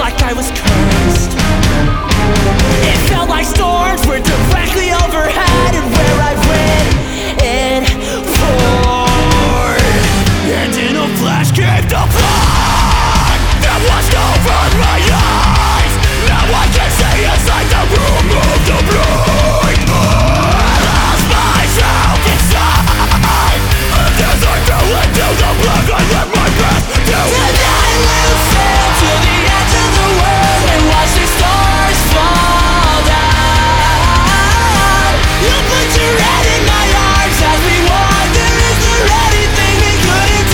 like I was cursed. It felt like storms were directly overhead, and where I ran, it poured. And in a flash came the blood that washed over my eyes. Now I can see inside the room of the blind. I lost myself inside. As I fell into the black, I let my breath down. Tonight we'll sail to the edge of the world and watch the stars fall down. You put your head in my arms as we wander. Is there anything we could have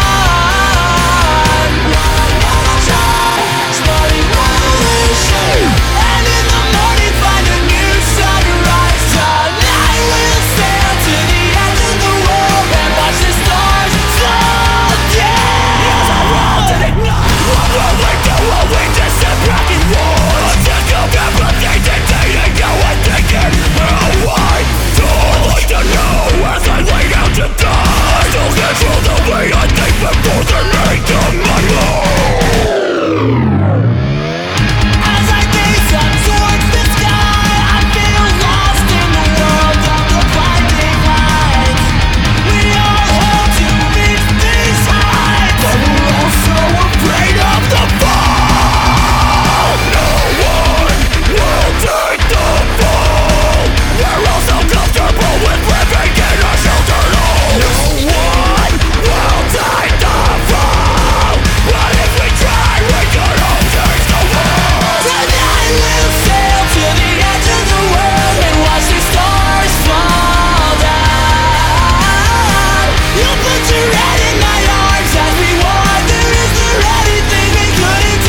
done? One time, starting revolution, and in the morning find a new sunrise. Tonight we'll sail to the edge of the world and watch the stars fall down. Yes, I want it. What will we do? Will we just sit back and watch? I'm sick of everything dictating how I'm thinking. How I don't like to know as I lay down to die. I still control the way I think before they make them my own. As I gaze up towards the sky, I feel lost in the world of the blinding lights. We all hope to reach these heights, but we're also afraid of the fall. No one will take the fall. We're all so comfortable with living in a sheltered home. No one will take the fall. But if we try, we could all change the world. Tonight we'll sail to the edge of the world and watch the stars fall down. You put your head in my arms as we wander. Is there anything we could have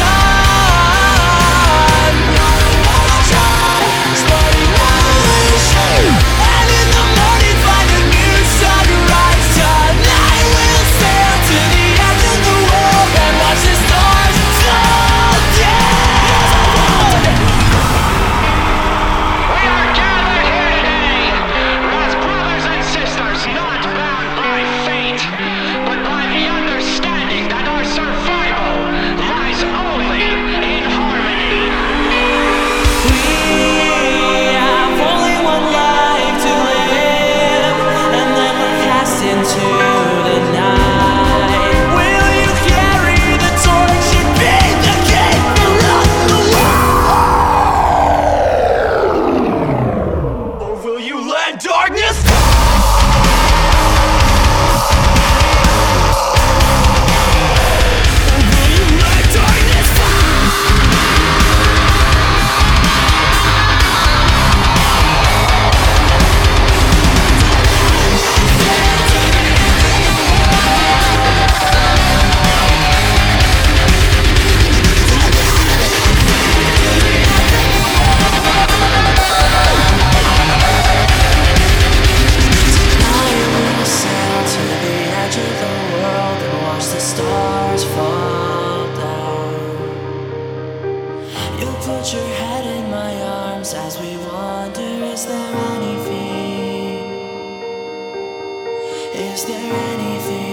done? One time, starting revolution, and in the morning find a new sunrise. Tonight we'll sail to the edge of the world and watch the stars fall down. We are gathered here today as brothers and sisters, not bound by fate, but by the understanding that our survival lies only in harmony. We have only one life to live, and then we're cast into the night. Will you carry the torch and be the keeper of the world? Or will you let darkness sail to the edge of the world and watch the stars fall down? You put your head in my arms as we wander. Is there anything? Is there anything?